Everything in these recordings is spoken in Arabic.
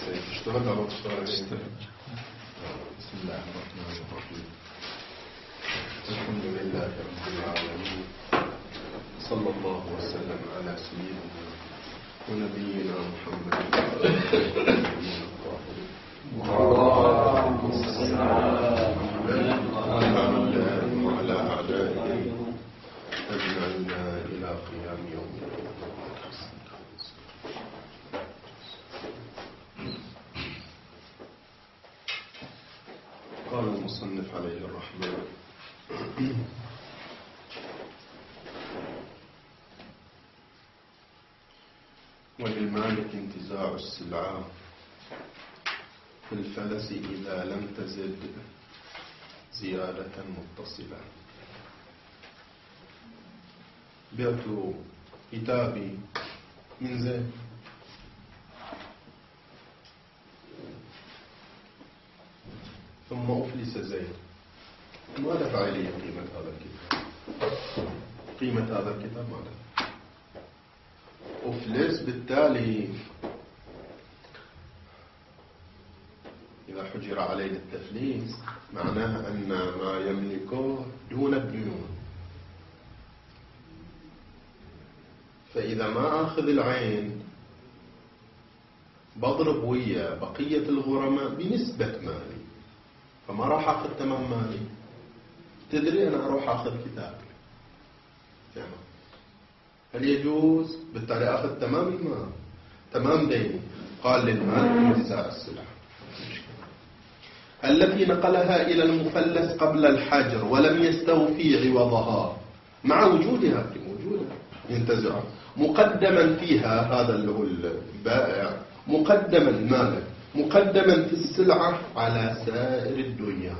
اشتغلنا على اشتغل. بسم الله الرحمن الرحيم. الحمد لله رب العالمين، صلى الله وسلم على سيدنا ونبينا محمد اللهم صل على محمد وعلى أعدائه أجمعين إلى قيام يوم الدين. قال المصنف عليه الرحمة: وللمالك انتزاع السلعة في الفلس إذا لم تزد زيادة متصلة. بعت كتابي من زيد، ثم أفلس زيد، ما دفع لي قيمة هذا الكتاب. قيمة هذا الكتاب ما دفع. أفلس، بالتالي إذا حجر عليه التفليس معناه أن ما يملكه دون الديون. فإذا ما أخذ العين بضرب ويا بقية الغرماء بنسبة مالي، فما راح أخذ تمام مالي. تدري أنا أروح أخذ كتابي تمام، هل يجوز؟ بالتالي أخذ تمام المال، تمام ديني. قال للمالك انتزاع السلع التي نقلها إلى المفلس قبل الحجر ولم يستوفي عوضها مع وجودها، في موجودة ينتزعها مقدما فيها. هذا اللي هو البائع، مقدما المالك مقدما في السلعة على سائر الدنيا.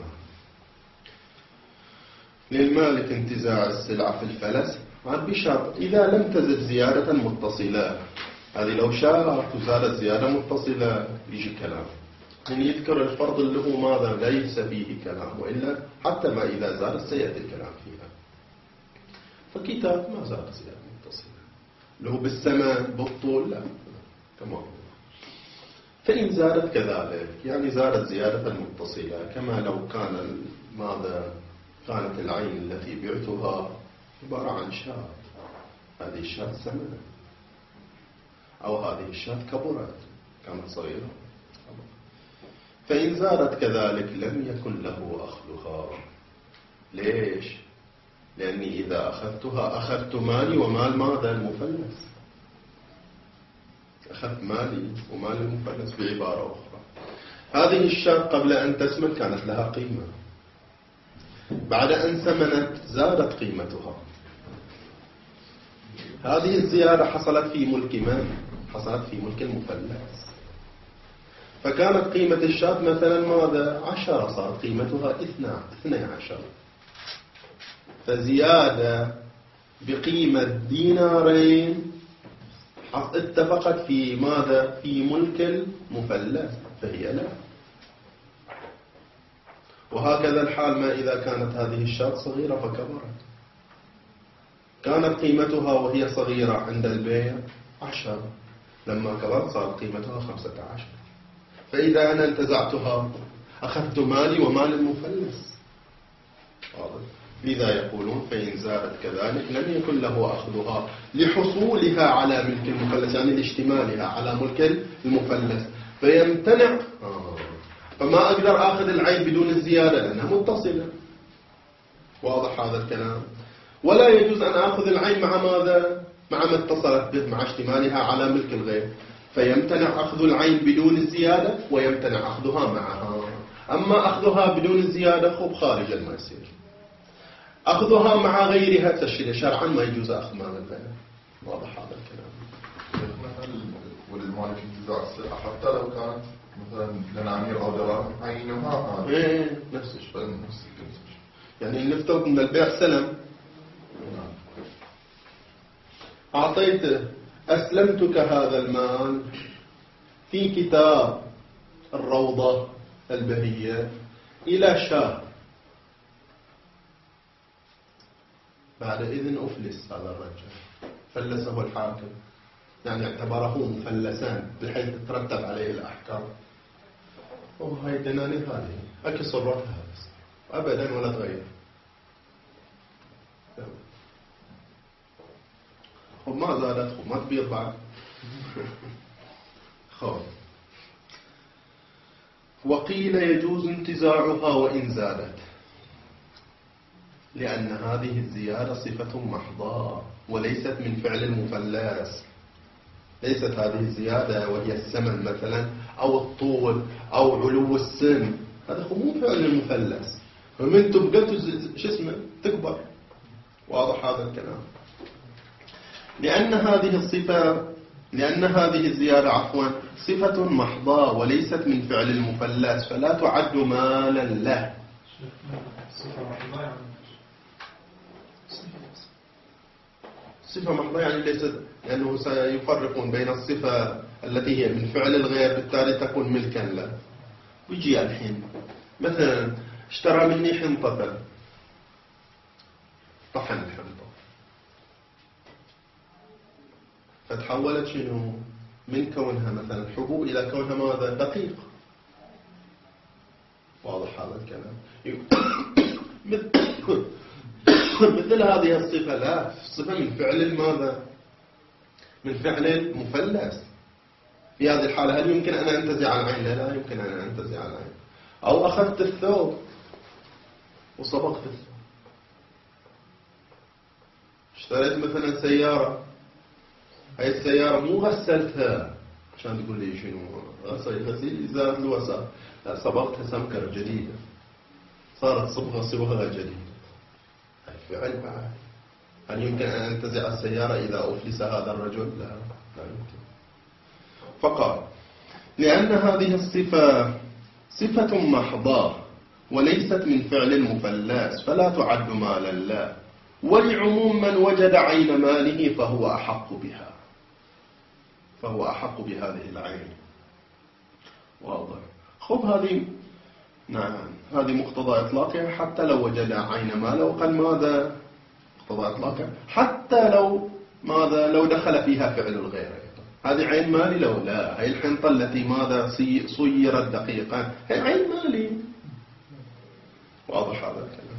للمالك انتزاع السلعة في الفلس بشرط إذا لم تزد زيادة متصلة. هذه لو شاء تزاد زيادة متصلة يجي كلام، يعني يذكر الفرض اللي هو ماذا ليس فيه كلام، وإلا حتى ما إذا زادت سيأتي الكلام فيها. فكتاب ما زاد زيادة متصلة، اللي هو بالثمن بالطول لا تمام. فإن زادت كذلك، يعني زادت زيادة متصلة، كما لو كان ماذا كانت العين التي بعتها عبارة عن شاة، هذه الشاة ثمنها، أو هذه الشاة كبرت كانت صغيرة، فإن زادت كذلك لم يكن له أخذها. ليش؟ لأني إذا أخذتها أخذت مالي ومال ماذا المفلس، أخذت مالي ومال المفلس. بعبارة أخرى، هذه الشاة قبل أن تسمن كانت لها قيمة، بعد أن سمنت زادت قيمتها. هذه الزيادة حصلت في ملك من؟ حصلت في ملك المفلس. فكانت قيمة الشاة مثلا ماذا 10، صارت قيمتها 12. فزيادة بقيمة دينارين اتفقت في ماذا؟ في ملك المفلس، فهي لا. وهكذا الحال ما إذا كانت هذه الشاة صغيرة فكبرت، كانت قيمتها وهي صغيرة عند البيع 10، لما كبرت صارت قيمتها 15. فإذا أنا انتزعتها أخذت مالي ومال المفلس. لذا يقولون فإن زادت كذلك لم يكن له أخذها لحصولها على ملك المفلس، يعني لاشتمالها على ملك المفلس، فيمتنع. فما أقدر أخذ العين بدون الزيادة لأنها متصلة. واضح هذا الكلام؟ ولا يجوز أن أخذ العين مع ماذا؟ مع ما اتصلت به، مع اشتمالها على ملك الغير، فيمتنع أخذ العين بدون الزيادة ويمتنع أخذها معها. أما أخذها بدون الزيادة خب خارج ما يصير، أخذها مع غيرها شرعا ما يجوز أخذ مال الغير. واضح هذا الكلام؟ وللمالك انتزاع السلعة حتى لو كانت مثلا دنانير أو دراهم عينها نفس الشيء. يعني نفترض أن البيع سلم، أعطيته أسلمتك هذا المال في كتاب الروضة البهية إلى شهر، بعد إذن أفلس هذا الرجل، فلسه الحاكم يعني اعتبره مفلسان بحيث تترتب عليه الأحكام. وهاي الدنانير هذه أكي صرتها أبدا ولا تغير. خب ما زادت، خب ما تبيض بعد. خب وقيل يجوز انتزاعها وإن زادت، لأن هذه الزيادة صفة محضة وليست من فعل المفلس. ليست هذه الزيادة وهي السمن مثلا أو الطول أو علو السن، هذا مو فعل المفلس. فمن تبقى شو اسمه تكبر. واضح هذا الكلام؟ لأن هذه الزيادة صفة محضة وليست من فعل المفلس فلا تعد مالا له. صفة محضة يعني ليست، لأنه سيفرقون بين الصفة التي هي من فعل الغير بالتالي تكون ملكا له. ويجي الحين مثلا اشترى مني حنطة، طحن الحنطة فتحولت شنو من كونها مثلا حبوب إلى كونها ماذا؟ دقيق. واضح هذا الكلام؟ مثل هذه الصفة لا، صفة من فعل ماذا؟ من فعل المفلس. في هذه الحالة هل يمكن أن أنتزع العين؟ لا يمكن أن أنتزع العين. أو أخذت الثوب وصبغت الثوب. اشتريت مثلا سيارة، هاي السيارة مو غسلتها عشان تقول لي شنو غسيل إزالة الوسخ، لا صبغتها سمكرة جديدة، صارت صبغة جديدة. هاي فعل بعد. هل يمكن أن أنتزع السيارة إذا أفلس هذا الرجل؟ لا يمكن. فقال لأن هذه الصفة صفة محضة وليست من فعل المفلس فلا تعد مالا له، ولعموم من وجد عين ماله فهو أحق بهذه العين. واضح؟ خب هذه نعم، هذه مقتضى إطلاقها حتى لو وجد عين ماله. وقال ماذا مقتضى إطلاقها؟ حتى لو دخل فيها فعل الغير. هذه عين مالي لو لا، هي الحنطة التي ماذا صيرت دقيقا هي عين مالي. واضح هذا الكلام؟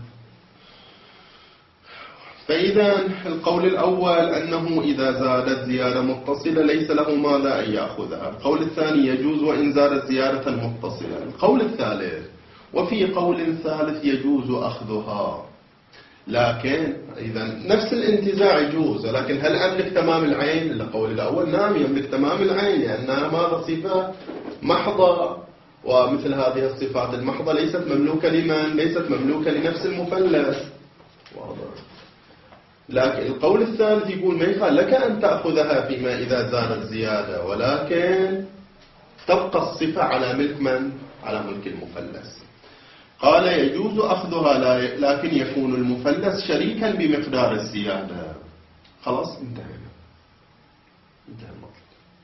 فإذا القول الأول أنه إذا زادت زيادة متصلة ليس له ماذا أن يأخذها. القول الثاني يجوز وإن زادت زيادة متصلة. القول الثالث وفي قول ثالث يجوز أخذها، لكن إذا نفس الانتزاع يجوز، لكن هل أملك تمام العين؟ القول الأول نعم يملك تمام العين، لأنها ماذا؟ صفة محضة، ومثل هذه الصفات المحضة ليست مملوكة لمن؟ ليست مملوكة لنفس المفلس. واضح؟ لكن القول الثالث يقول ما يخال لك أن تأخذها فيما إذا زادت زيادة، ولكن تبقى الصفة على ملك من؟ على ملك المفلس. قال يجوز أخذها لكن يكون المفلس شريكا بمقدار الزيادة. خلاص انتهى المطلب.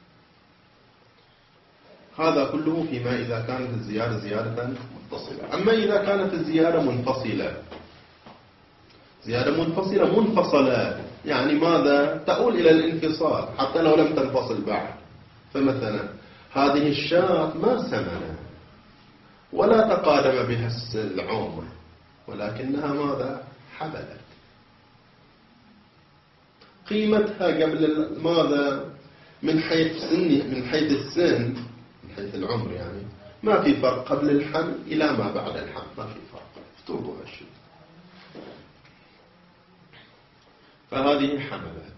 هذا كله فيما إذا كانت الزيادة زيادة متصلة. أما إذا كانت الزيادة منفصلة، زيادة منفصلة يعني ماذا؟ تؤول إلى الانفصال حتى لو لم تنفصل بعد. فمثلا هذه الشاة ما سمنت ولا تقادم بها العمر، ولكنها ماذا؟ حبلت. قيمتها قبل ماذا؟ من حيث السن، من حيث العمر يعني ما في فرق قبل الحمل إلى ما بعد الحمل، ما في فرق. افترضوا هالشيء. فهذه حملت،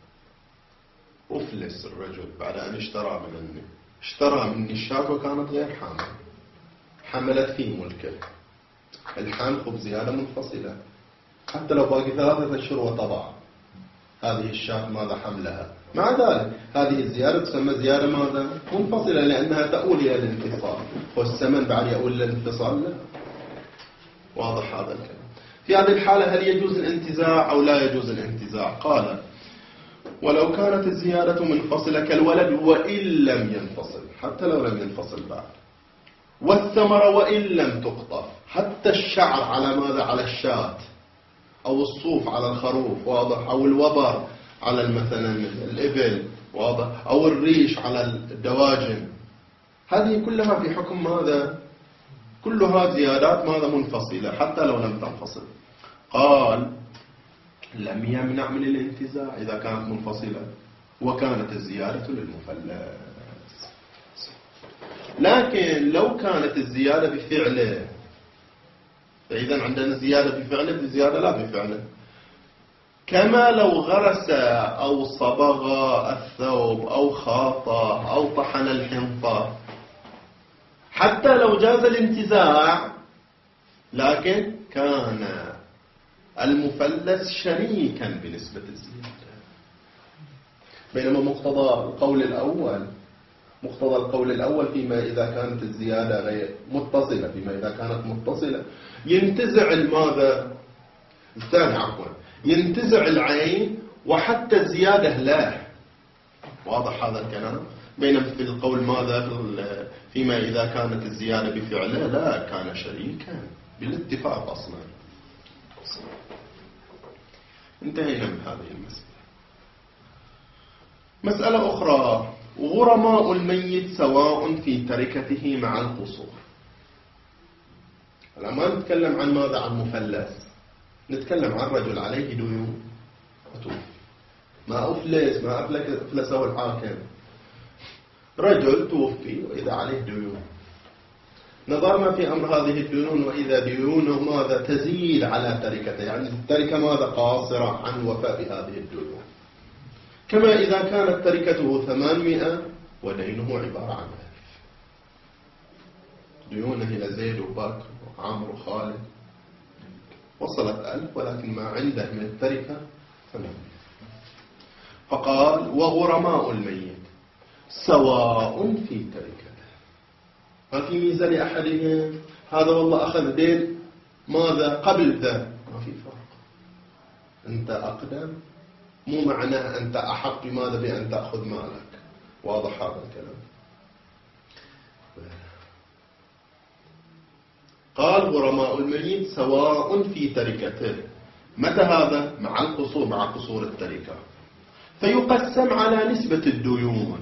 أفلس الرجل بعد أن اشترى مني الشاة وكانت غير حامل، حملت في ملكه. الحمل خب زيادة منفصلة حتى لو باقي 3 أشهر وطبع هذه الشاة ماذا؟ حملها. مع ذلك هذه الزيادة تسمى زيادة ماذا؟ منفصلة، لأنها تؤول إلى الانفصال. والثمن بعد يؤول إلى الانفصال لا. واضح هذا الكلام؟ في هذه الحالة هل يجوز الانتزاع أو لا يجوز الانتزاع؟ قال ولو كانت الزيادة منفصلة كالولد وإن لم ينفصل، حتى لو لم ينفصل بعد، والثمرة وإن لم تقطف، حتى الشعر على ماذا؟ على الشاة، أو الصوف على الخروف، واضح؟ أو الوبر على مثلا الإبل، واضح، أو الريش على الدواجن، هذه كلها في حكم ماذا؟ كلها زيادات ماذا؟ منفصلة حتى لو لم تنفصل. قال لم يمنع من الانتزاع إذا كانت منفصلة وكانت الزيادة للمفلس. لكن لو كانت الزيادة بفعله، فإذا عندنا زيادة بفعله بزيادة لا بفعله، كما لو غرس أو صبغ الثوب أو خاطه أو طحن الحنطة، حتى لو جاز الانتزاع لكن كان المفلس شريكا بنسبة الزيادة. بينما مقتضى القول الأول فيما إذا كانت الزيادة غير متصلة، فيما إذا كانت متصلة ينتزع الماذا؟ الثاني عفوا، ينتزع العين وحتى الزيادة لا. واضح هذا الكلام؟ بينما في القول ماذا؟ فيما إذا كانت الزيادة بفعله لا، كان شريكا بالاتفاق أصلا. انتهينا من هذه المسألة. مسألة أخرى، غرماء الميت سواء في تركته مع القصور. الآن ما نتكلم عن ماذا؟ عن مفلس، نتكلم عن رجل عليه ديون وتوفي، ما أفلسه الحاكم، رجل توفي وإذا عليه ديون. نظرنا في أمر هذه الديون وإذا ديونه ماذا؟ تزيد على تركته، يعني التركة ماذا؟ قاصرة عن الوفاء بهذه الديون. كما إذا كانت تركته 800 ودينه عبارة عن 1000، ديونه إلى زيد وبكر وعمر وخالد وصلت 1000، ولكن ما عنده من التركة 800. فقال وغرماء الميت سواء في تركته، ما في ميزة لأحدهم، هذا والله أخذ دين ماذا؟ قبل ذا، ما في فرق. أنت أقدم، مو معناه أنت أحق بماذا؟ بأن تأخذ مالك. واضح هذا الكلام؟ قال غرماء الميت سواء في تركته، متى هذا؟ مع القصور، مع قصور التركة، فيقسم على نسبة الديون،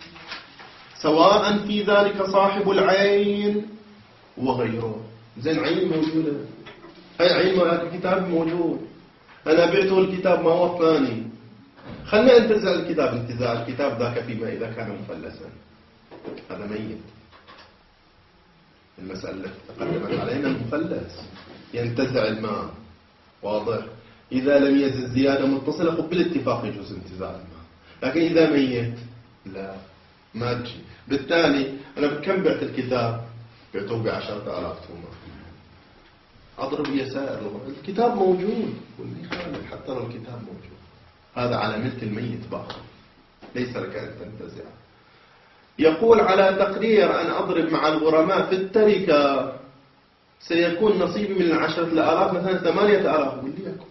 سواء في ذلك صاحب العين وغيره. زين عين موجودة، هاي عين الكتاب موجود، أنا بعته الكتاب ما وفاني، خلنا انتزع الكتاب. انتزاع الكتاب ذاك فيما إذا كان مفلسا، هذا ميت. المسألة التي تقدمت علينا المفلس ينتزع المال، واضح؟ إذا لم يزد زيادة متصلة بالاتفاق يجوز انتزاع المال، لكن إذا ميت لا، ما تجي. بالتالي أنا بكم بعت الكتاب؟ بعته ب10,000 تومة، أضرب يسائر الكتاب موجود حتى لو الكتاب موجود، هذا على ملك الميت باقي، ليس لك أن تنتزع. يقول على تقدير أن أضرب مع الغرماء في التركة سيكون نصيبي من 10,000 مثلا 8,000، قل لي يكن،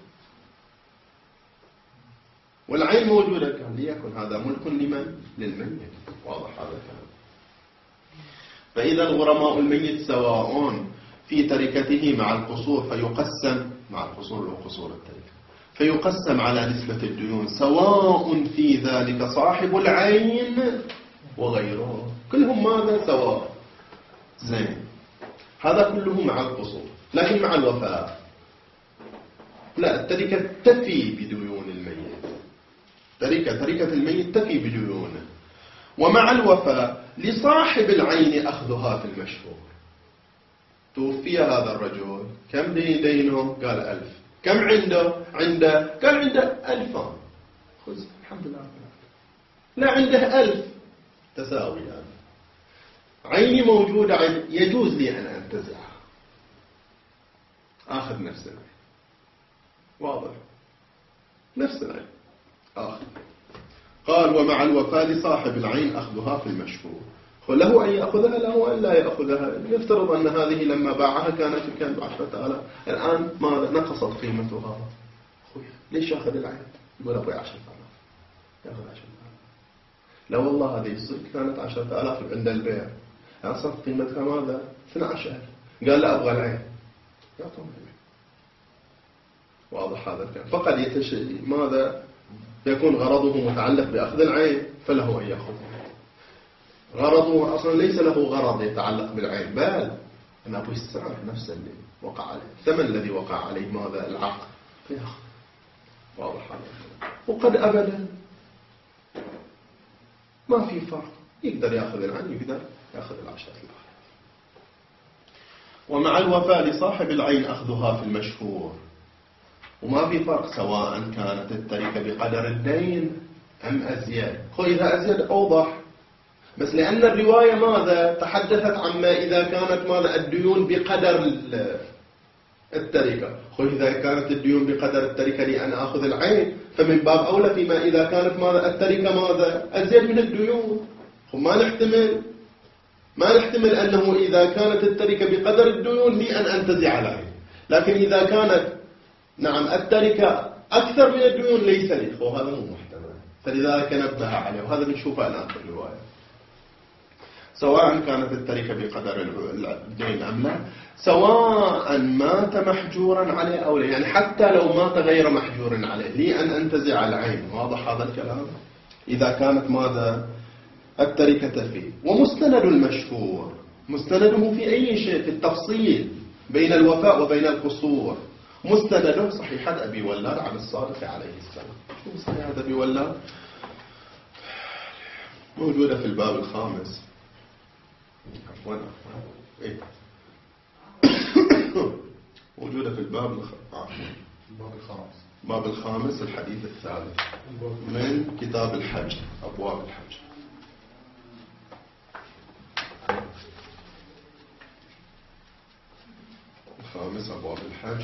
والعين موجودة، قال لي يكن، هذا ملك لمن؟ للميت. واضح هذا الكلام؟ فإذا الغرماء الميت سواء في تركته مع القصور، فيقسم مع القصور وقصور التركة، فيقسم على نسبة الديون، سواء في ذلك صاحب العين وغيره، كلهم ماذا؟ سواء. زين، هذا كله مع القصور، لكن مع الوفاء لا، التركة تفي بديون الميت، تركة الميت تفي بديونه. ومع الوفاء لصاحب العين أخذها في المشهور. توفي هذا الرجل، كم دينه؟ قال 1000. كم عنده؟ قال عنده 2000. خذ الحمد لله، لا عنده 1000 تساوي، يعني عيني موجودة، يجوز لي أن أنتزعها، آخذ نفس العين. واضح؟ نفس العين آخذ. قال ومع الوفاة لصاحب العين أخذها في المشهور، له أن يأخذها، له أن لا يأخذها. يفترض أن هذه لما باعها كانت ب10,000، الآن ما نقصت قيمتها، ليش يأخذ العين؟ يقول أبوي 10,000، يأخذ 10,000. لا والله هذه الصدق كانت 10,000 عند البيع، أصلا قيمتها ماذا؟ 12,000. قال لا أبغى العين، يعطون العين. واضح هذا الكلام؟ فقد ماذا يكون غرضه متعلق بأخذ العين، فله أن يأخذ. غرضه أصلا ليس له غرض يتعلق بالعين، بل أن أبو السعر نفسه اللي وقع عليه، الثمن الذي وقع عليه ماذا؟ العقد، فيأخذ. واضح عليه. وقد أبدا ما في فرق، يقدر يأخذ العين، يقدر يأخذ العشرة الآخرة. ومع الوفاء لصاحب العين أخذها في المشهور، وما في فرق سواء كانت التركة بقدر الدين أم أزيد. إذا أزيد أوضح، بس لأن الرواية ماذا تحدثت عما إذا كانت ماذا الديون بقدر التركة. إذا كانت الديون بقدر التركة لأن أخذ العين، فمن باب أولى فيما إذا كانت ماذا التركة ماذا أزيد من الديون. ما نحتمل أنه إذا كانت التركة بقدر الديون لي أن أنتزع العين، لكن إذا كانت نعم التركة أكثر من الديون ليس لي، وهذا مو محتمل. فلذلك نبه عليه، وهذا بنشوفه الآن في الرواية. سواء كانت التركة بقدر الدين أم لا، سواء مات محجورا عليه أو لا، يعني حتى لو مات غير محجور عليه لي أن أنتزع العين. واضح هذا الكلام؟ إذا كانت ماذا التركة فيه. ومستند المشهور مستنده في أي شيء، في التفصيل بين الوفاء وبين القصور. مستنده صحيحة أبي ولاد عن الصادق عليه السلام. شو صحيحة أبي ولاد؟ موجودة في الباب الخامس. إيه؟ موجودة في الباب باب الخامس الحديث الثالث من كتاب الحج، أبواب الحج. الخامس أبواب الحج.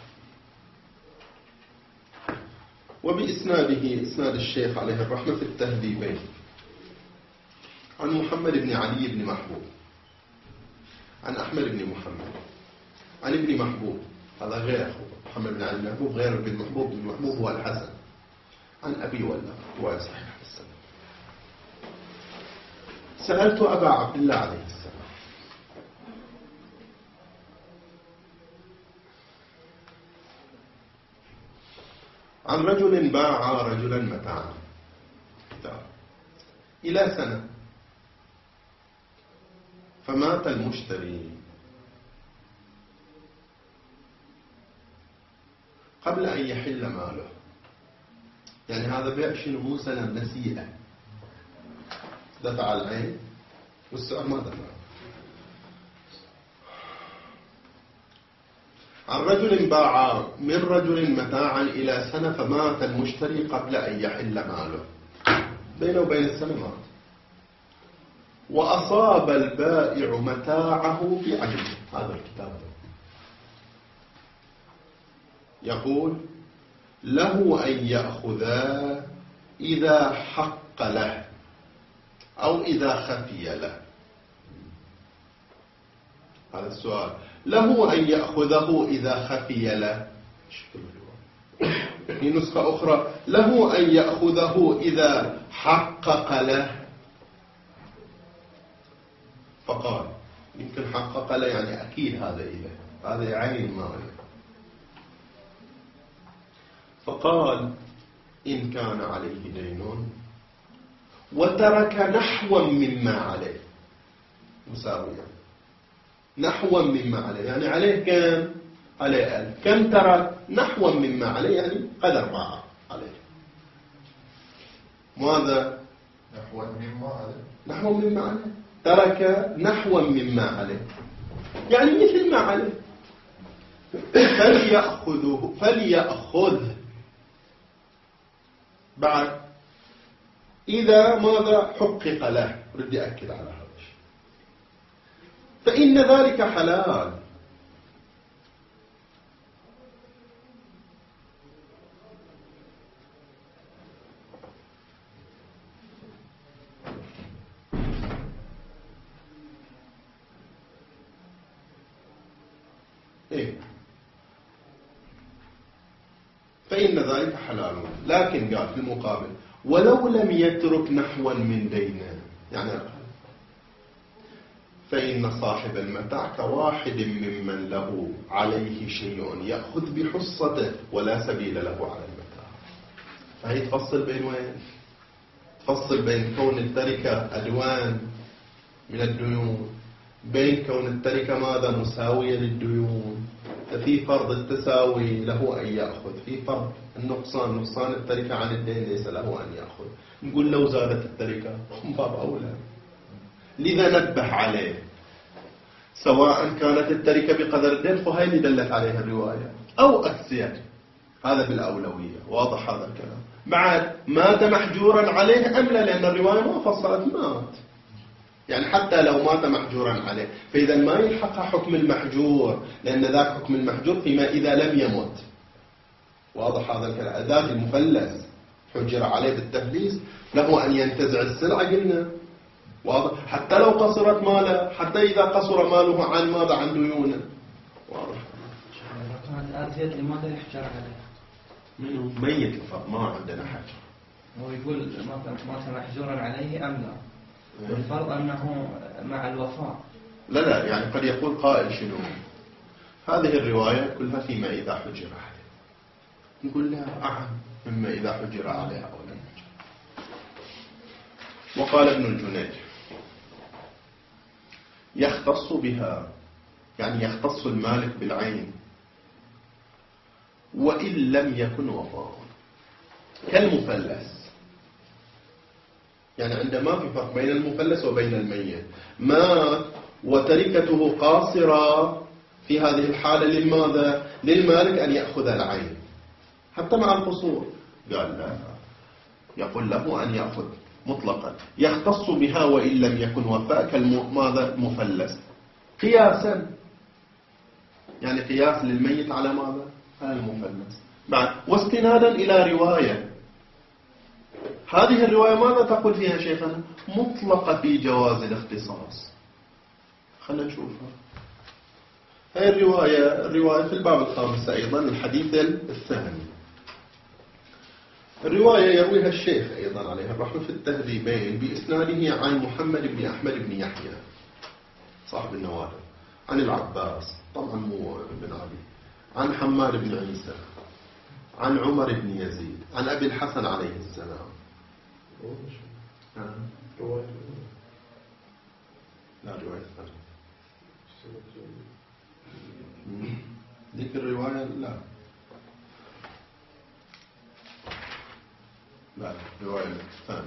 وبإسناده إسناد الشيخ عليه الرحمة في التهذيبين عن محمد بن علي بن محبوب عن أحمد بن محمد عن ابن محبوب، هذا غير أخوه محمد بن علي بن محبوب، غير ابن محبوب. بن محبوب هو الحسن. عن أبي ولد، رواية صحيحة السنة. سألت أبا عبد الله عليه السلام عن رجل باع رجلا متاعا إلى سنة، فمات المشتري قبل أن يحل ماله. يعني هذا بيع شنو؟ مو سنة نسيئة، دفع العين والسعر ما دفع. عن رجل باع من رجل متاعا إلى سنة، فمات المشتري قبل أن يحل ماله، بينه وبين السنة مات. وأصاب البائع متاعه بعينه. هذا الكتاب يقول له أن يأخذا إذا حق له أو إذا خفي له. هذا السؤال، له أن يأخذه إذا خفي له. في نسخة أخرى له أن يأخذه إذا حقق له. فقال يمكن حقق له يعني أكيد هذا إله، هذا عين ماله. فقال إن كان عليه دين وترك نحوا مما عليه، مساويا، نحوا مما عليه يعني عليه كم؟ عليه 1000. كم ترك؟ نحوا مما عليه يعني قدر ما عليه. ماذا؟ نحوا مما عليه، نحوا مما عليه، ترك نحوا مما عليه يعني مثل ما عليه. فليأخذ بعد إذا ماذا حقق له. بدي أكد على هذا الشيء، فإن ذلك حلال. إيه؟ فإن ذلك حلال. لكن قال في المقابل ولو لم يترك نحوا من دينه، يعني فإن صاحب المتاع كواحد ممن له عليه شيء يأخذ بحصته ولا سبيل له على المتاع. فهي تفصل بين وين؟ تفصل بين كون التركة ألوان من الديون، بين كون التركة ماذا مساوية للديون. ففي فرض التساوي له أن يأخذ، في فرض النقصان، نقصان التركة عن الدين ليس له أن يأخذ. نقول لو زادت التركة هم باب أولى. لذا نبه عليه سواء كانت التركة بقدر الدين، وهي اللي دلت عليها الرواية، أو أكثر، هذا بالأولوية. واضح هذا الكلام؟ بعد مات محجورا عليه أم لا، لأن الرواية ما فصلت مات، يعني حتى لو مات محجورا عليه فإذا ما يلحق حكم المحجور، لأن ذاك حكم المحجور فيما إذا لم يمت. واضح هذا الكلام؟ ذاك المفلس حجر عليه بالتفليس له أن ينتزع السلعة قلنا. واضح؟ حتى لو قصرت ماله، حتى إذا قصر ماله عن ماذا؟ عن ديونه. واضح؟ الآتية لماذا يحجر عليه؟ منه ميت الفرد، ما عندنا حجر. هو يقول مات محجورا عليه أم لا؟ والفرض أنه مع الوفاء. لا يعني قد يقول قائل شنو؟ هذه الرواية كلها فيما إذا حجر عليه، نقول لها أعم مما إذا حجر عليها أو لم يحجر. وقال ابن الجنيد يختص بها، يعني يختص المالك بالعين وإن لم يكن وفاء، كالمفلس. يعني عندما في فرق بين المفلس وبين الميت، مات وتركته قاصرة، في هذه الحالة لماذا؟ للمالك أن يأخذ العين حتى مع القصور. قال لا، يقول له أن يأخذ مطلقا، يختص بها وإن لم يكن وفاء كالماذا؟ مفلس، قياسا، يعني قياس للميت على ماذا؟ على المفلس. بعد واستنادا إلى رواية، هذه الرواية ماذا تقول فيها شيخنا؟ مطلقة في جواز الاختصاص. خلنا نشوفها. هذه الرواية في الباب الخامس أيضا، الحديث الثاني. الرواية يرويها الشيخ أيضا عليه الرحمة في التهذيبين بإسناده عن محمد بن أحمد بن يحيى صاحب النوادر، عن العباس طبعا مو بن علي، عن حماد بن عيسى، عن عمر بن يزيد، عن أبي الحسن عليه السلام. لا رواية ثانية. ذيك الرواية لا رواية ثانية.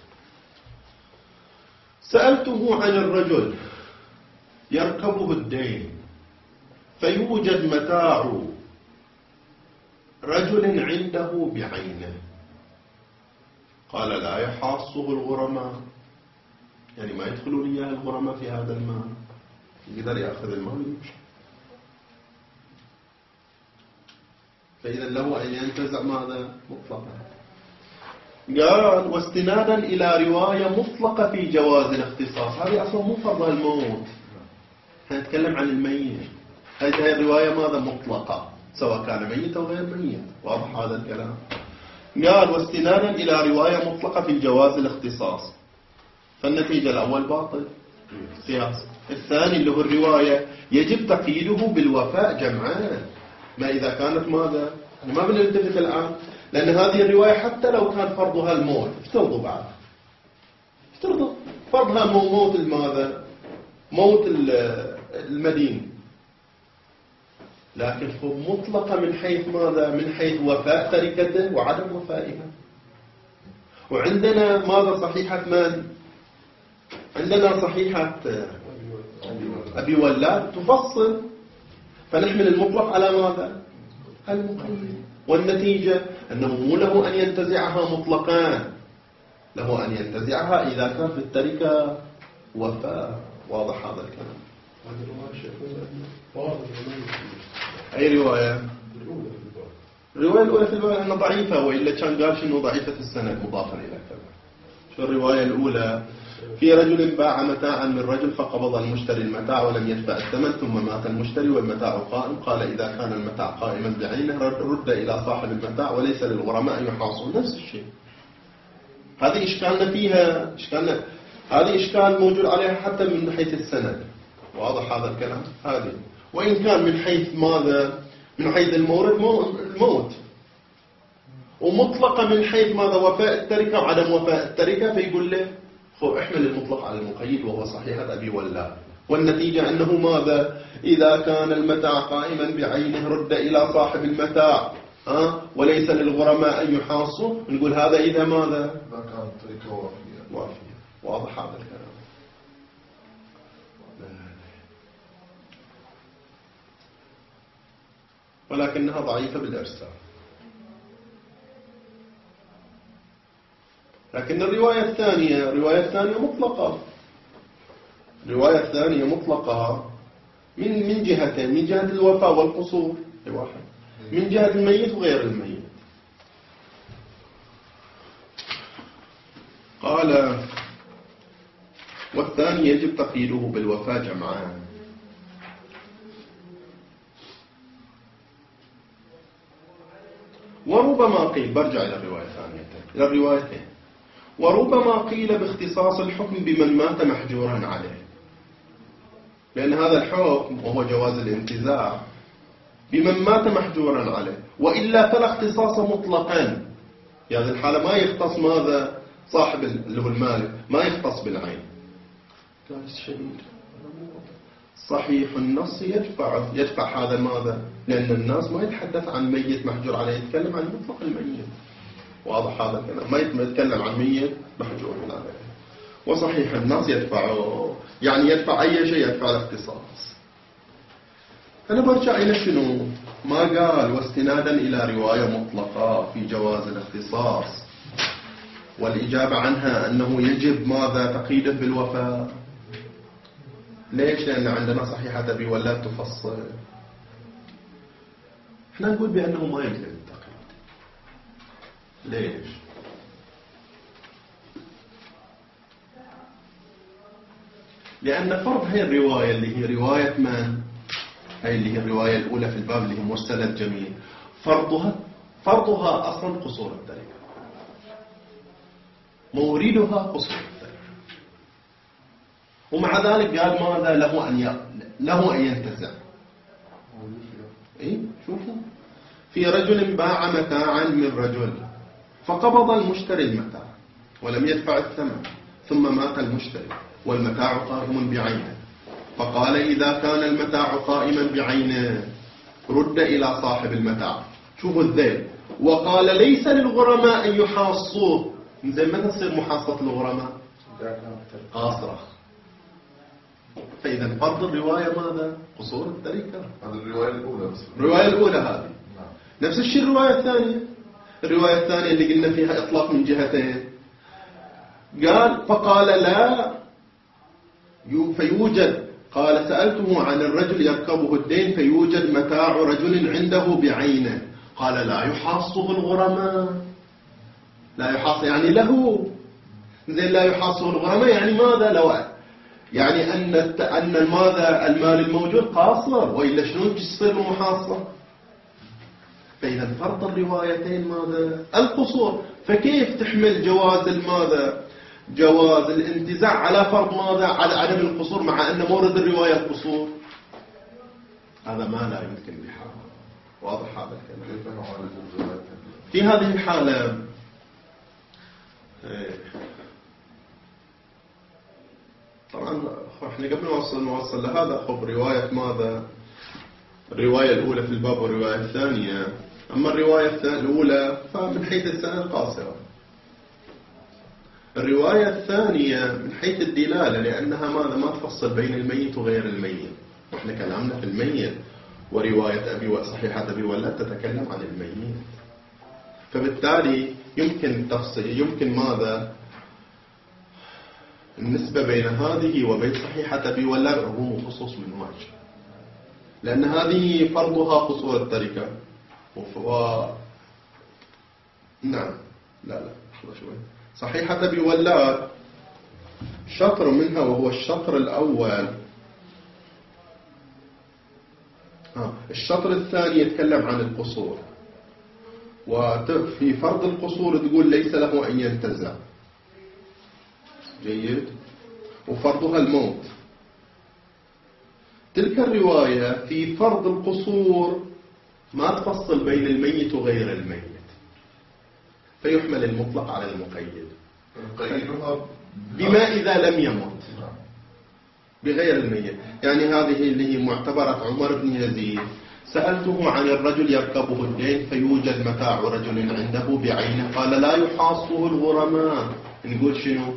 سألته عن الرجل يركبه الدين فيوجد متاع رجل عنده بعينه، قال لا يحاصه الغرماء، يعني ما يدخلون إياه الغرماء في هذا المال، يقدر يأخذ المال ويمشي. فإذا له أن ينتزع ماذا؟ مطلقا. قال واستنادا إلى رواية مطلقة في جواز الاختصاص. هذه أصلا مو فرض الموت، نتكلم عن الميت. هذه الرواية ماذا؟ مطلقة، سواء كان ميت أو غير ميت. واضح هذا الكلام؟ قال واستنادا إلى رواية مطلقة في جواز الاختصاص. فالنتيجة الأول باطل سياس، الثاني اللي هو الرواية يجب تقييده بالوفاء جمعان. ما إذا كانت ماذا؟ ما بنلتفت الآن، لأن هذه الرواية حتى لو كان فرضها الموت، افترضوا بعد، افترضوا فرضها موت الماذا؟ موت المدين، لكن هو مطلقة من حيث ماذا؟ من حيث وفاء تركته وعدم وفائها. وعندنا ماذا؟ صحيحة من؟ عندنا صحيحة أبي ولاد تفصل، فنحمل المطلق على ماذا؟ المقيد. والنتيجة أنه مو له أن ينتزعها مطلقان، له أن ينتزعها إذا كان في التركة وفاء. واضح هذا الكلام؟ أي رواية؟ الرواية الأولى في الباب أنها ضعيفة، وإلا كان قال شنو ضعيفة السند مضافا إلى كذا. شو الرواية الأولى؟ في رجل باع متاعا من رجل فقبض المشتري المتاع ولم يدفع الثمن، ثم مات المشتري والمتاع قائم. قال إذا كان المتاع قائما بعينه رد إلى صاحب المتاع وليس للغرماء يحاصون. نفس الشيء. هذه إشكالنا فيها، هذه إشكال موجود عليها حتى من حيث السند. واضح هذا الكلام؟ هذه وإن كان من حيث ماذا؟ من حيث المورد الموت. ومطلقة من حيث ماذا وفاء التركة وعدم وفاء التركة، فيقول له احمل المطلق على المقيد وهو صحيحة أبي ولا. والنتيجة أنه ماذا؟ إذا كان المتاع قائما بعينه رد إلى صاحب المتاع وليس للغرماء أن يحاصوا، نقول هذا إذا ماذا؟ إذا كانت التركة وافية. واضح هذا الكلام. ولكنها ضعيفة بالإرسال. لكن الرواية الثانية مطلقة. الرواية الثانية مطلقة من جهتين، من جهة الوفاء والقصور لواحد، من جهة الميت وغير الميت. قال والثاني يجب تقييده بالوفاء جمعان. وربما قيل، برجع إلى الروايتين، وربما قيل باختصاص الحكم بمن مات محجورا عليه، لأن هذا الحكم وهو جواز الانتزاع بمن مات محجورا عليه، وإلا فلا اختصاص مطلقا. في هذه الحالة ما يختص ماذا؟ صاحب اللي هو المالك ما يختص بالعين. قال الشديد صحيح النص يدفع هذا ماذا؟ لأن الناس ما يتحدث عن ميت محجور عليه، يتكلم عن مطلق الميت. واضح هذا الكلام، ما يتكلم عن ميت محجور عليه. وصحيح النص يدفعه، يعني يدفع أي شيء، يدفع الاختصاص. أنا برجع إلى شنو؟ ما قال واستنادا إلى رواية مطلقة في جواز الاختصاص، والإجابة عنها أنه يجب ماذا؟ تقييده بالوفاء. ليش؟ لأن عندنا صحيحة أبي ولا تفصل. احنا نقول بأنه ما يجب التقييد. ليش؟ لأن فرض هي الرواية اللي هي رواية من؟ هي اللي هي الرواية الأولى في الباب اللي هي مرسلة جميل، فرضها أصلا قصور التركة، موردها قصور التركة، ومع ذلك قال ماذا؟ له أن ينتزع. إيه؟ شوفوا، في رجل باع متاعا من رجل، فقبض المشتري المتاع ولم يدفع الثمن، ثم مات المشتري والمتاع قائم بعينه، فقال إذا كان المتاع قائما بعينه رد إلى صاحب المتاع. شوفوا الذيل، وقال ليس للغرماء أن يحاصوه. زي ما تصير محاصة الغرماء؟ قاصرة. فإذا فرض الرواية ماذا؟ قصور التركة. هذه الرواية الأولى بس. الرواية الأولى هذه. نفس الشيء الرواية الثانية. الرواية الثانية اللي قلنا فيها إطلاق من جهتين، قال فقال لا فيوجد، قال سألته عن الرجل يركبه الدين فيوجد متاع رجل عنده بعينه، قال لا يحاصه الغرماء. لا يحاص يعني له، زين لا يحاصه الغرماء يعني ماذا؟ لو يعني أن ماذا؟ المال الموجود قاصر، وإلا شنو تصير المحاصة؟ فإذا فرض الروايتين ماذا؟ القصور. فكيف تحمل جواز الماذا؟ جواز الانتزاع على فرض ماذا؟ على عدم القصور، مع أن مورد الرواية القصور. هذا ما لا يمكن بحال. واضح هذا الكلام؟ في هذه الحالة طبعا احنا قبل نوصل لهذا خب رواية ماذا؟ الرواية الأولى في الباب والرواية الثانية. أما الرواية الأولى فمن حيث السنة قاصرة، الرواية الثانية من حيث الدلالة، لأنها ماذا؟ ما تفصل بين الميت وغير الميت، وإحنا كلامنا في الميت، ورواية أبي وصحيحة أبي ولا تتكلم عن الميت، فبالتالي يمكن تفصيل، يمكن ماذا؟ النسبة بين هذه وبين صحيحة أبي ولا عموم وخصوص من وجه، لأن هذه فرضها قصور التركة نعم لا لحظة شوي. صحيحة أبي ولا شطر منها وهو الشطر الأول، الشطر الثاني يتكلم عن القصور، وفي فرض القصور تقول ليس له أن ينتزع، جيد، وفرضها الموت. تلك الرواية في فرض القصور ما تفصل بين الميت وغير الميت، فيحمل المطلق على المقيد. قيدها بما إذا لم يمت بغير الميت. يعني هذه اللي هي معتبرة عمر بن يزيد، سألته عن الرجل يركبه الدين فيوجد متاع رجل عنده بعينه، قال لا يحاصه الغرماء. نقول شنو؟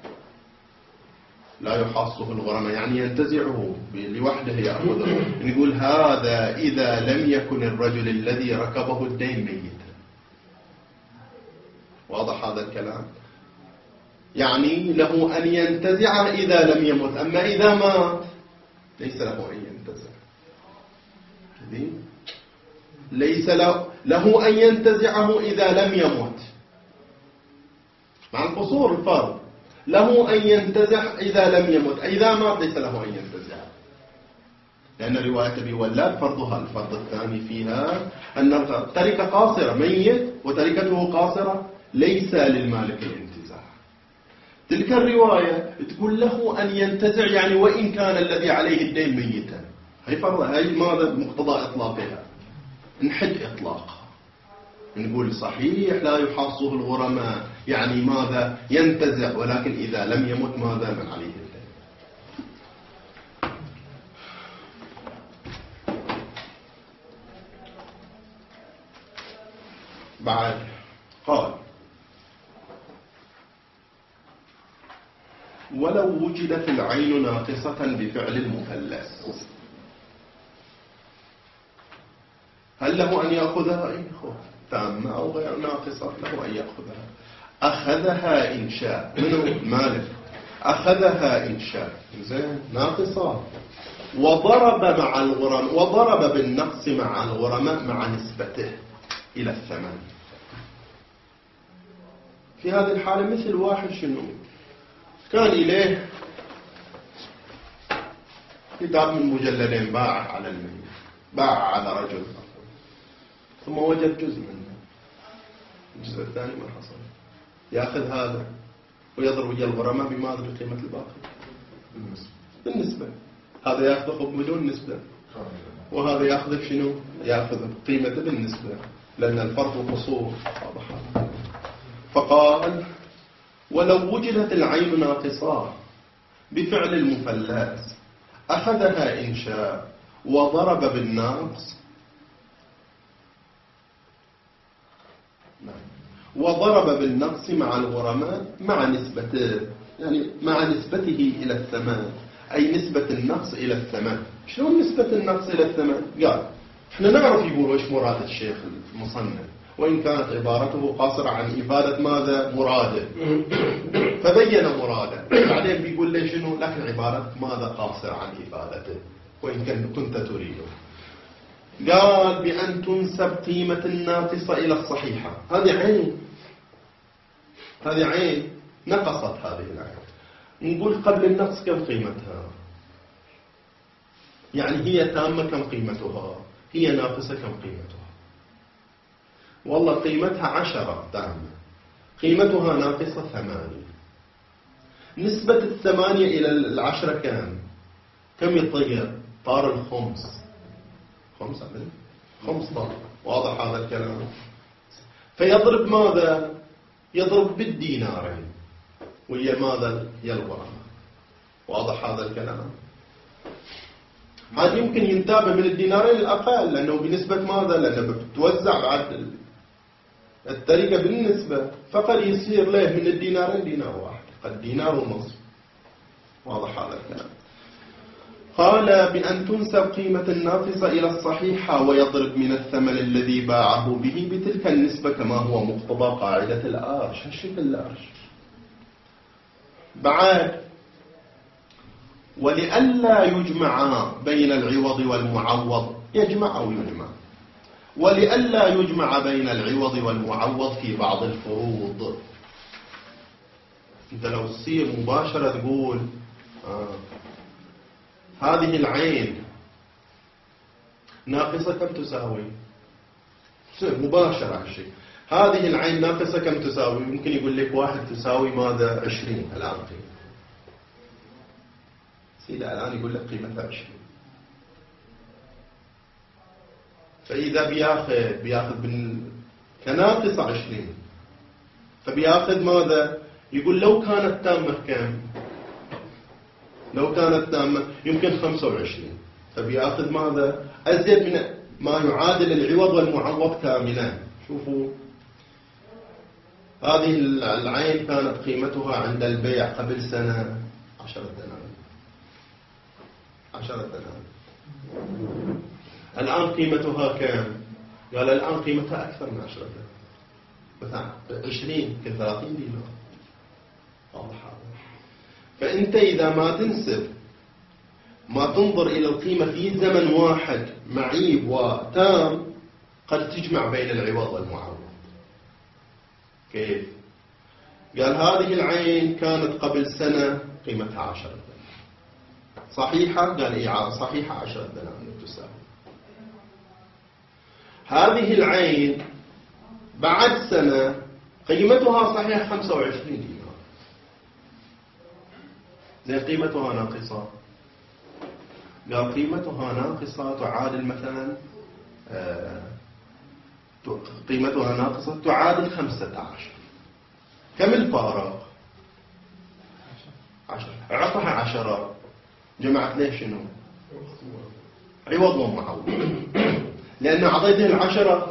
لا يحاصه الغرماء يعني ينتزعه لوحده يأخذه. نقول هذا إذا لم يكن الرجل الذي ركبه الدين ميتا. واضح هذا الكلام؟ يعني له أن ينتزعه إذا لم يمت، أما إذا مات ليس له أن ينتزع. ليس له أن ينتزعه إذا لم يمت، مع القصور الفرض له أن ينتزع إذا لم يمت، إذا مات ليس له أن ينتزع. لأن رواية أبي ولاد فرضها الفرض الثاني فيها أن التركة قاصرة، ميت وتركته قاصرة، ليس للمالك الانتزاع. تلك الرواية تقول له أن ينتزع يعني وإن كان الذي عليه الدين ميتا. هي فرضها، هي ماذا مقتضى إطلاقها؟ نحد إطلاقها، نقول صحيح لا يحاصه الغرماء يعني ماذا ينتزع، ولكن إذا لم يمت ماذا من عليه الدين. بعد قال ولو وجدت العين ناقصة بفعل المفلس هل له أن يأخذها؟ تامة أو غير ناقصة له أن يأخذها. أخذها إن شاء، منه المالك أخذها إن شاء، زين ناقصة، وضرب مع الغرم، وضرب بالنقص مع الغرماء مع نسبته إلى الثمن. في هذه الحالة مثل واحد شنو كان إليه كتاب من مجلدين باع على الميت، باع على رجل، ثم وجد جزء منه، الجزء الثاني ما حصل، يأخذ هذا ويضرب وجه الغرماء بماذا؟ بقيمة الباقي بالنسبة. هذا يأخذ بدون نسبة وهذا يأخذ شنو؟ يأخذ قيمته بالنسبة، لأن الفرق قصور. فقال ولو وجدت العين ناقصة بفعل المفلس أخذها إن شاء وضرب بالناقص، وضرب بالنقص مع الغرماء مع نسبته، يعني مع نسبته إلى الثمن، أي نسبة النقص إلى الثمن. شلون نسبة النقص إلى الثمن؟ قال احنا نعرف يقول وش مراد الشيخ المصنف، وإن كانت عبارته قاصرة عن إفادة ماذا؟ مراده، فبين مراده، بعدين بيقول لي شنو؟ لكن عبارة ماذا قاصرة عن إفادته وإن كنت تريده. قال بأن تنسب قيمة الناقصة إلى الصحيحة. هذه عين، هذه عين نقصت هذه العين، نقول قبل النقص كم قيمتها؟ يعني هي تامة كم قيمتها؟ هي ناقصة كم قيمتها؟ والله قيمتها 10 تامة، قيمتها ناقصة 8. نسبة 8 إلى 10 كم يطير؟ طار الخمس، 5 طار. واضح هذا الكلام؟ فيضرب ماذا؟ يضرب بالدينارين وهي ماذا؟ هي الغرماء. واضح هذا الكلام؟ هذا يمكن ينتابه من الدينارين الأقل، لأنه بنسبة ماذا؟ لأنه بتوزع بعد التركة بالنسبة، فقد يصير له من الدينارين دينار واحد، قد دينار ونصف. واضح هذا الكلام؟ قال بأن تنسب قيمة الناقصة إلى الصحيحة ويضرب من الثمن الذي باعه به بتلك النسبة كما هو مقتضى قاعدة الأرش. هالشكل الأرش. بعد ولئلا يجمع بين العوض والمعوض، يجمع أو يجمع، ولئلا يجمع بين العوض والمعوض في بعض الفروض. أنت لو تصير مباشرة تقول هذه العين ناقصة كم تساوي؟ مباشرة الشيء، هذه العين ناقصة كم تساوي؟ ممكن يقول لك 1 تساوي ماذا؟ 20 الآن قيمة. سيدة الآن يقول لك قيمتها 20. فإذا بياخذ كناقصة 20 فبياخذ ماذا؟ يقول لو كانت تامة كم؟ لو كانت تامة يمكن 25. فبياخذ ماذا؟ أزيد من ما يعادل العوض والمعوض كاملا. شوفوا، هذه العين كانت قيمتها عند البيع قبل سنة 10 دنانير. 10 دنانير. الآن قيمتها كم؟ قال الآن قيمتها أكثر من 10 دنانير، مثلا 20 30 دينار. واضح هذا؟ فأنت إذا ما تنسب، ما تنظر إلى القيمة في زمن واحد معيب وتام، قد تجمع بين العوض والمعوض. كيف؟ قال هذه العين كانت قبل سنة قيمتها 10 دنانير. صحيحة؟ قال إيه صحيحة، 10 دنانير تساوي. هذه العين بعد سنة قيمتها صحيح 25 دينار. زين قيمتها ناقصة. قال قيمتها ناقصة تعادل مثلا قيمتها ناقصة تعادل 15. كم الفارق؟ 10. عطها 10 جمعت ليش شنو؟ عوض ومعوض. لأنه أعطيته 10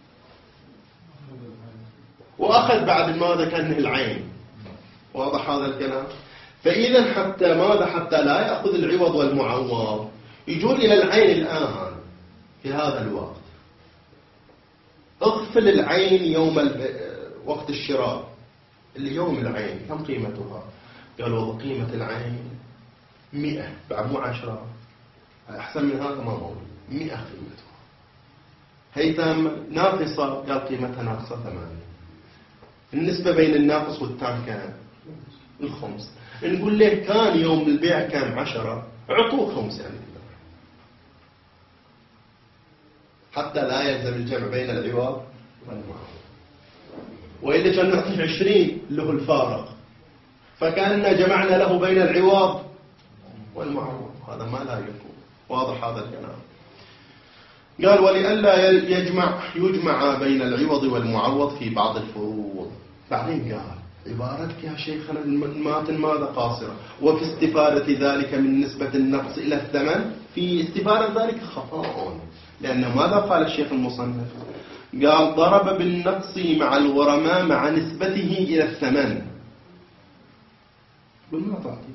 وأخذ بعد ماذا كأنه العين. واضح هذا الكلام؟ فإذا حتى ماذا؟ حتى لا يأخذ العوض والمعوض، يجون إلى العين الآن في هذا الوقت. اغفل العين يوم وقت الشراء. اليوم العين كم قيمتها؟ قالوا قيمة العين 100، بعد مو 10. أحسن من هذا ما موجود. 100 قيمتها. هي ناقصة. قال قيمتها ناقصة 8. النسبة بين الناقص والتام كام؟ الخمس. نقول له كان يوم البيع كام؟ 10، اعطوه 5 يعني، حتى لا يلزم الجمع بين العوض والمعوض. وإذا كان نعطيه 20 له الفارق، فكأننا جمعنا له بين العوض والمعوض. هذا ما لا يكون. واضح هذا الكلام؟ قال ولئلا يجمع بين العوض والمعوض في بعض الفروض. بعدين قال عبارتك يا شيخنا الماتن ماذا قاصرة، وفي استفادة ذلك من نسبة النقص إلى الثمن، في استفادة ذلك خطأ. لأنه ماذا قال الشيخ المصنف؟ قال ضرب بالنقص مع الغرماء مع نسبته إلى الثمن. بالما تعطي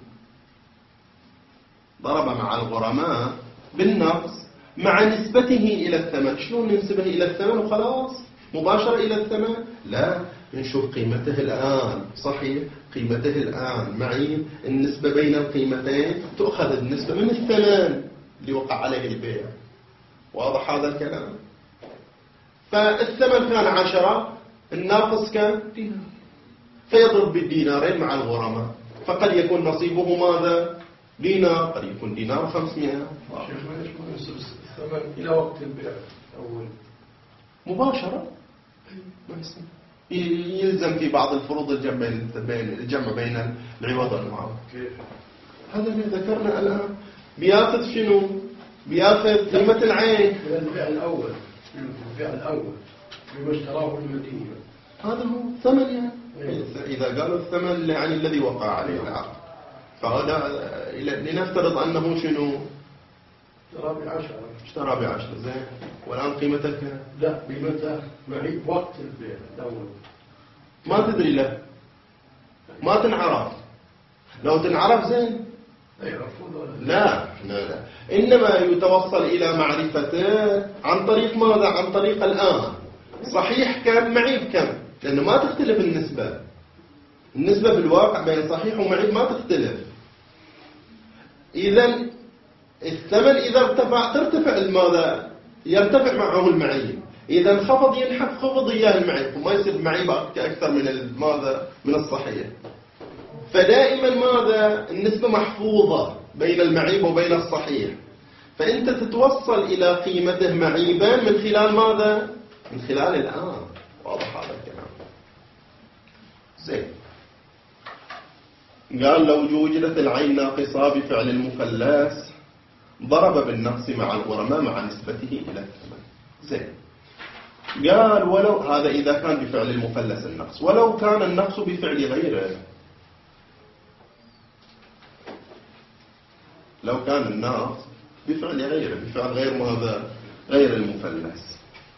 ضرب مع الغرماء بالنقص مع نسبته إلى الثمن. شلون ننسبه إلى الثمن وخلاص مباشرة إلى الثمن؟ لا، نشوف قيمته الآن. صحيح قيمته الآن معين، النسبة بين القيمتين تأخذ النسبة من الثمن اللي وقع عليه البيع. واضح هذا الكلام؟ فالثمن كان 10، الناقص كان دينار، فيضرب بالدينارين مع الغرماء، فقد يكون نصيبه ماذا؟ دينار، قد يكون دينار 500. شيخ ليش ما ينسب الثمن إلى وقت البيع أول مباشرة؟ يلزم في بعض الفروض الجمع بين العوض والمعوض. كيف؟ هذا اللي ذكرنا الآن. بياخذ شنو؟ بياخذ قيمة العين. البيع الأول، البيع الأول بما اشتراه المدينة، هذا هو ثمن يعني. إذا قالوا الثمن يعني الذي وقع عليه العقد، فهذا لنفترض أنه شنو؟ اشترى ب10. زين، والآن قيمتك؟ لا، قيمته معي وقت البيع الأول. ما تدري له، ما تنعرف. لو تنعرف زين. لا لا لا، إنما يتوصل إلى معرفته عن طريق ماذا؟ عن طريق الآن. صحيح كم معيب كم؟ لأنه ما تختلف النسبة. النسبة بالواقع بين صحيح ومعيب ما تختلف. إذا الثمن إذا ارتفع ترتفع الماذا؟ يرتفع معه المعيب. إذا انخفض ينخفض إياه المعيب، وما يصير معيب أكثر من ماذا؟ من الصحيح. فدائما ماذا؟ النسبة محفوظة بين المعيب وبين الصحيح. فأنت تتوصل إلى قيمته معيبا من خلال ماذا؟ من خلال الآن. واضح هذا الكلام؟ زين. قال لو وجدت العين ناقصة بفعل المفلس ضرب بالنقص مع الغرماء مع نسبته إلى الثمن. زين. قال ولو هذا إذا كان بفعل المفلس النقص، ولو كان النقص بفعل غيره، لو كان النقص بفعل غيره، بفعل غير ماذا؟ غير المفلس.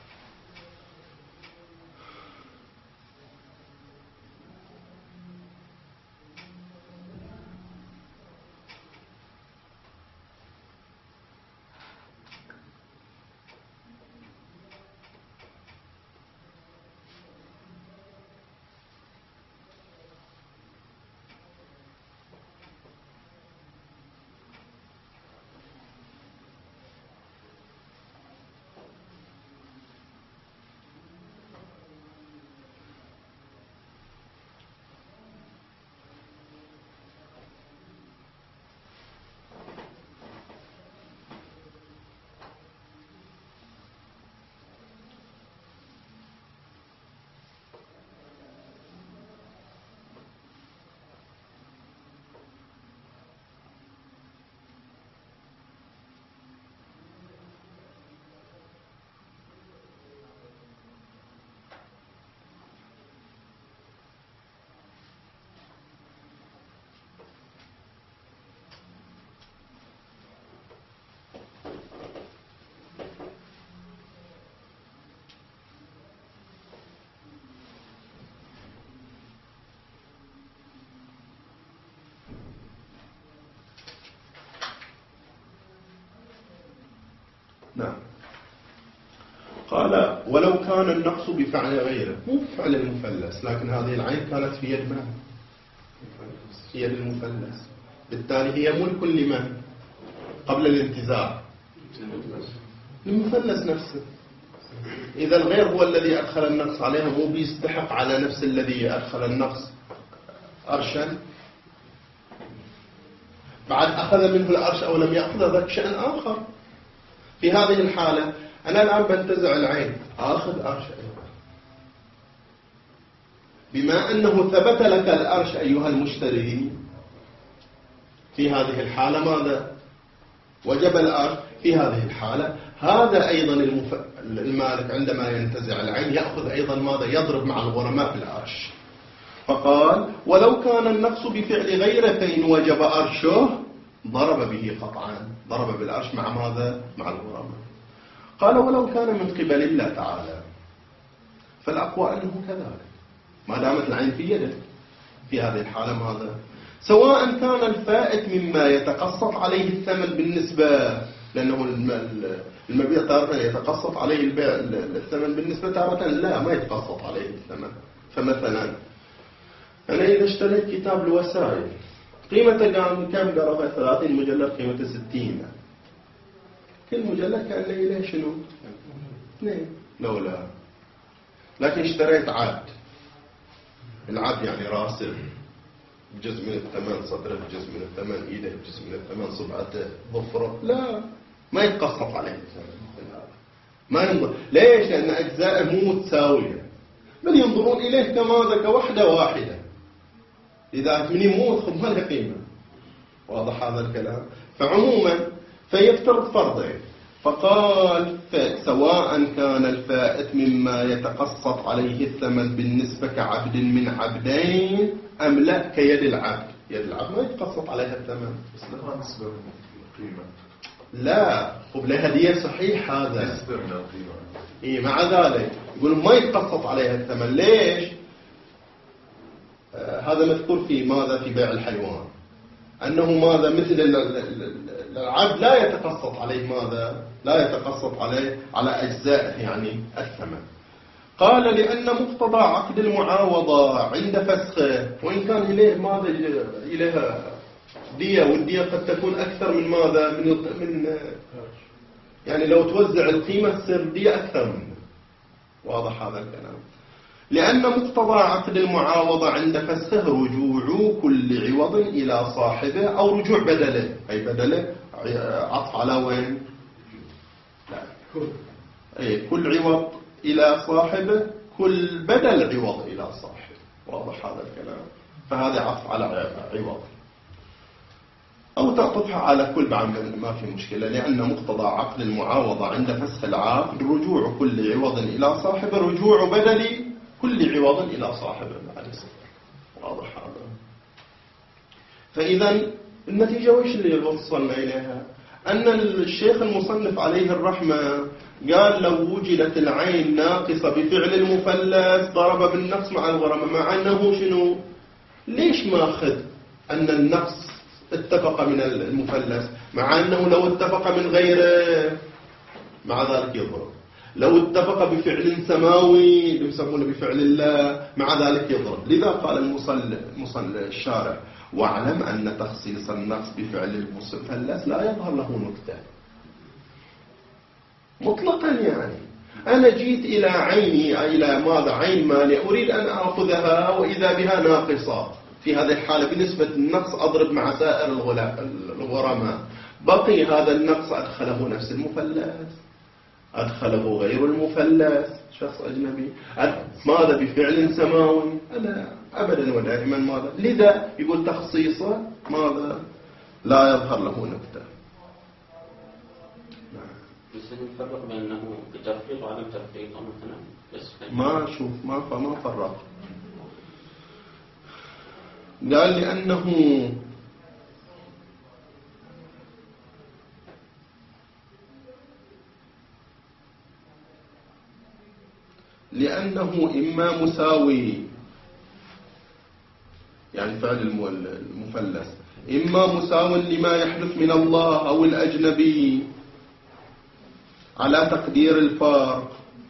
نعم. قال ولو كان النقص بفعل غيره، مو بفعل المفلس، لكن هذه العين كانت في يد من؟ في يد المفلس، بالتالي هي ملك لمن قبل الانتزاع؟ المفلس نفسه. إذا الغير هو الذي أدخل النقص عليها، مو بيستحق على نفس الذي أدخل النقص أرشا، بعد أخذ منه الأرش أو لم يأخذ ذاك شأن آخر. في هذه الحالة أنا الآن بنتزع العين، آخذ أرش أيضا، بما أنه ثبت لك الأرش أيها المشتري، في هذه الحالة ماذا؟ وجب الأرش. في هذه الحالة هذا أيضا المالك عندما ينتزع العين يأخذ أيضا ماذا؟ يضرب مع الغرماء في الأرش. فقال ولو كان النقص بفعل غيره فإن وجب أرشه ضرب به قطعا، ضرب بالأرش مع ماذا؟ مع الغرماء. قال ولو كان من قبل الله تعالى فالأقوى أنه كذلك، ما دامت العين في يده. في هذه الحالة ماذا؟ سواء كان الفائت مما يتقسط عليه الثمن بالنسبة، لأنه المبيع تارة يتقسط عليه الثمن بالنسبة، تارة لا ما يتقسط عليه الثمن. فمثلا أنا إذا اشتريت كتاب الوسائل قيمته كم قرأها؟ 30 مجلد، قيمته 60. كل مجلد كان لي إليه شنو؟ 2 لولا. لكن اشتريت عبد، العبد يعني راسل، جزء من الثمن صدره، جزء من الثمن إيده، جزء من الثمن صبعته، ظفره، لا ما يتقسط عليه الثمن. ما ينظر. ليش؟ لأن أجزاءه مو متساوية، بل ينظرون إليه كماذا؟ كوحدة واحدة. إذا من يموت ما له قيمة. واضح هذا الكلام؟ فعموما فيفترض فرضين. فقال سواء كان الفائت مما يتقسط عليه الثمن بالنسبة كعبد من عبدين أم لا كيد العبد. يد العبد ما يتقسط عليها الثمن، بس لها نسبة من القيمة. لا قبلها هدية صحيح هذا نسبة من القيمة. إيه مع ذلك يقول ما يتقسط عليها الثمن. ليش؟ هذا مذكور في ماذا؟ في بيع الحيوان، أنه ماذا؟ مثل العبد لا يتقسط عليه ماذا؟ لا يتقسط عليه على أجزائه يعني الثمن. قال لأن مقتضى عقد المعاوضة عند فسخه، وإن كان إليه ماذا؟ إليها دية، والدية قد تكون أكثر من ماذا؟ من يعني لو توزع القيمة تصير دية أكثر منه. واضح هذا الكلام؟ لأن مقتضى عقد المعاوضة عند فسخه رجوع كل عوض إلى صاحبه أو رجوع بدله، أي بدله عطف على وين؟ لا. أي كل عوض إلى صاحبه، كل بدل عوض إلى صاحبه. واضح هذا الكلام؟ فهذا عطف على عوض. أو تعطفها على كل بعمل ما في مشكلة، لأن مقتضى عقد المعاوضة عند فسخ العقد رجوع كل عوض إلى صاحبه، رجوع بدل كل عوض إلى صاحبه. واضح هذا؟ فإذا النتيجة وإيش اللي وصلنا إليها؟ أن الشيخ المصنف عليه الرحمة قال لو وجدت العين ناقصة بفعل المفلس ضرب بالنقص مع الغرامة، مع أنه شنو؟ ليش ما أخذ أن النقص اتفق من المفلس، مع أنه لو اتفق من غيره مع ذلك يضرب، لو اتفق بفعل سماوي يسمونه بفعل الله مع ذلك يضرب. لذا قال الشارع واعلم أن تخصيص النقص بفعل المفلس لا يظهر له نكتة مطلقا. يعني أنا جيت إلى عيني، إلى ماذا؟ عين مالي أريد أن أخذها وإذا بها ناقصة، في هذه الحالة بنسبة النقص أضرب مع سائر الغرماء، بقي هذا النقص أدخله نفس المفلس، أدخله غير المفلس شخص أجنبي، ماذا؟ بفعل سماوي؟ أنا أبدا ودائما ماذا؟ لذا يقول تخصيصه ماذا؟ لا يظهر له نكتة. بس نفرق بأنه بتفريق وعدم تفريق مثلا، بس ما شوف ما فرق. قال لأنه إما مساوي، يعني فعل المفلس إما مساو لما يحدث من الله أو الأجنبي على تقدير الفارق،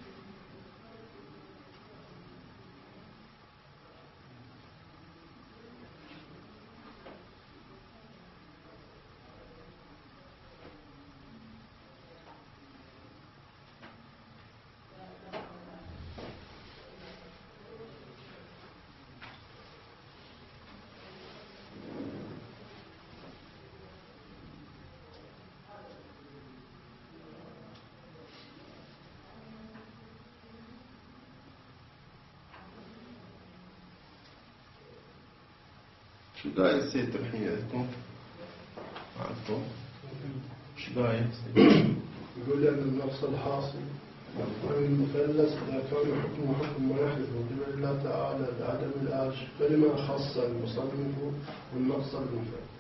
شو قايل السيد الحين عندكم؟ عندكم؟ شو قايل؟ يقول لأن النقص الحاصل عن المثلث إذا كان حكم ما يحدث من قبل الله تعالى بعدم الآج، فلما خص المصنف والنقص بالمثلث.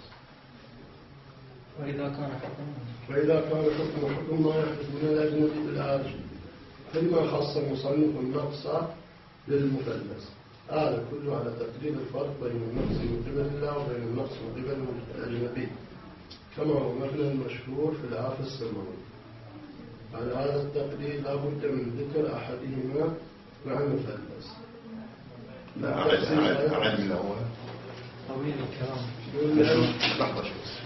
وإذا كان حكم ما يحدث من الأجنبي بالآج، فلما خص المصنف النقص للمثلث. هذا كله على تقدير الفرق بين النقص من قبل الله وبين النقص من قبل الأجنبي، كما هو مثلا المشهور في العافية السماوي. على هذا التقدير لا بد من ذكر أحدهما مع المثلث. لا أعد من الأول. طويل الكلام. لحظة شوي.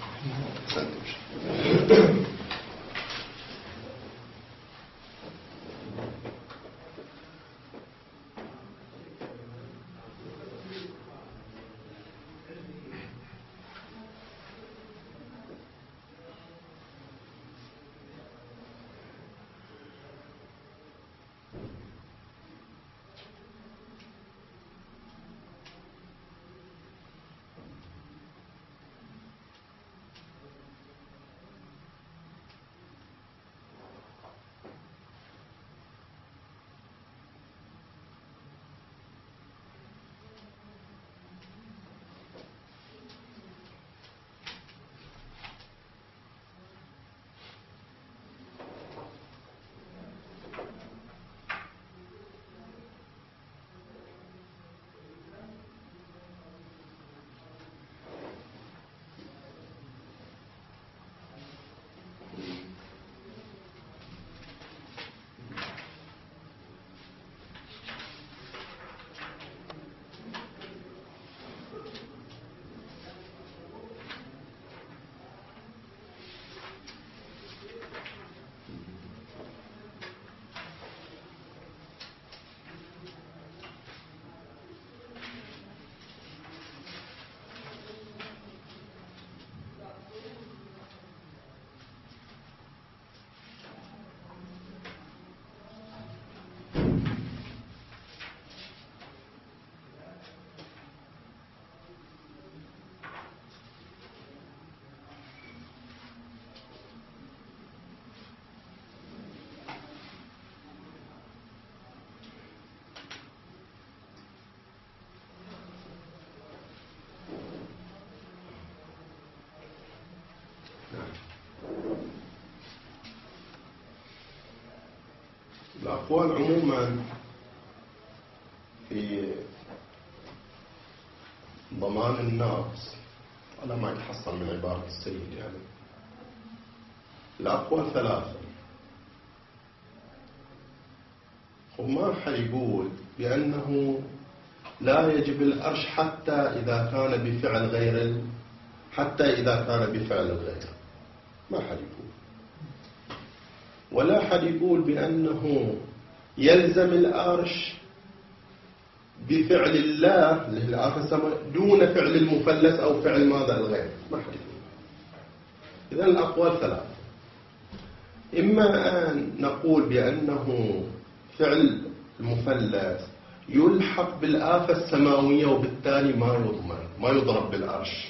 الأقوال عموما في ضمان الناقص على ما يتحصل من عبارة السيد يعني الأقوال ثلاثة. وما حيقول بأنه لا يجب الأرش حتى إذا كان بفعل الغير، ما حيقول. ولا حد يقول بأنه يلزم الأرش بفعل الله دون فعل المفلس أو فعل ماذا الغير، ما حد يقول. إذن الأقوال ثلاثة. إما أن نقول بأنه فعل المفلس يلحق بالآفة السماوية وبالتالي ما يضرب بالأرش.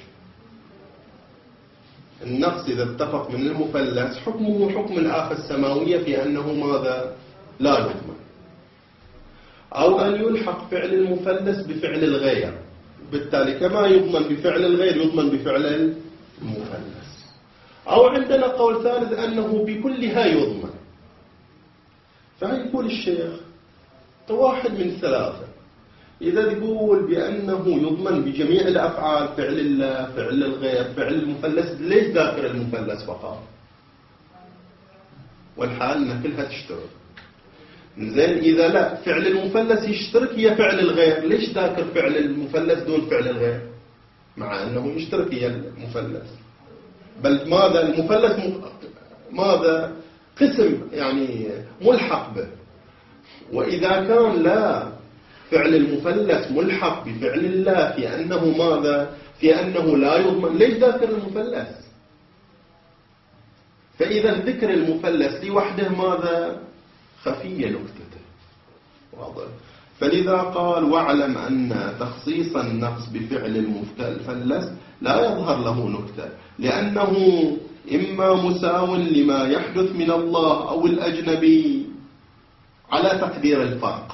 النقص إذا اتفق من المفلس حكمه حكم الآفة السماوية في أنه ماذا لا يضمن. أو أن يلحق فعل المفلس بفعل الغير، بالتالي كما يضمن بفعل الغير يضمن بفعل المفلس. أو عندنا قول ثالث أنه بكلها يضمن. فيقول الشيخ واحد من ثلاثة، إذا تقول بأنه يضمن بجميع الأفعال فعل الله فعل الغير فعل المفلس، ليش ذاكر المفلس فقط والحال أن كلها تشترك؟ زين إذا لا فعل المفلس يشترك هي فعل الغير، ليش ذاكر فعل المفلس دون فعل الغير مع أنه يشترك هي المفلس؟ بل ماذا المفلس ماذا قسم يعني ملحق به. وإذا كان لا فعل المفلس ملحق بفعل الله في أنه ماذا في أنه لا يضمن، ليش ذاكر المفلس؟ فإذا ذكر المفلس لوحده ماذا خفية نكتته واضح. فلذا قال واعلم أن تخصيص النقص بفعل المفلس لا يظهر له نكتة، لأنه إما مساو لما يحدث من الله أو الأجنبي على تقدير الفرق،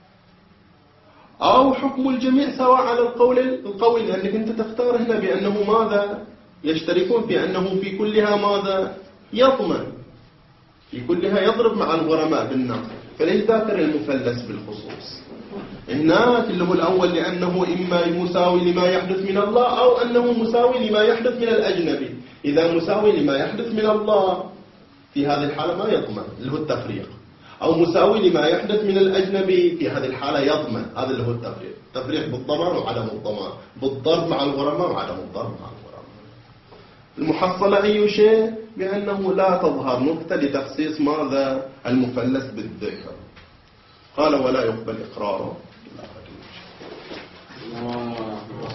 أو حكم الجميع سواء على القول لأنك أنت تختار هنا بأنه ماذا يشتركون في أنه في كلها ماذا يضمن، في كلها يضرب مع الغرماء بالنقص. فليش ذاكر المفلس بالخصوص؟ هناك اللي هو الأول لأنه إما مساوي لما يحدث من الله أو أنه مساوي لما يحدث من الأجنبي. إذا مساوي لما يحدث من الله في هذه الحالة ما يضمن اللي هو التفريق، أو مساوي لما يحدث من الأجنبي في هذه الحالة يضمن، هذا اللي هو التفريق. التفريق بالضمان وعدم الضمان، بالضرب مع الغرماء وعدم الضرب مع الغرماء. المحصلة أي شيء بأنه لا تظهر نكتة لتخصيص ماذا المفلس بالذكر. قال ولا يقبل إقراره.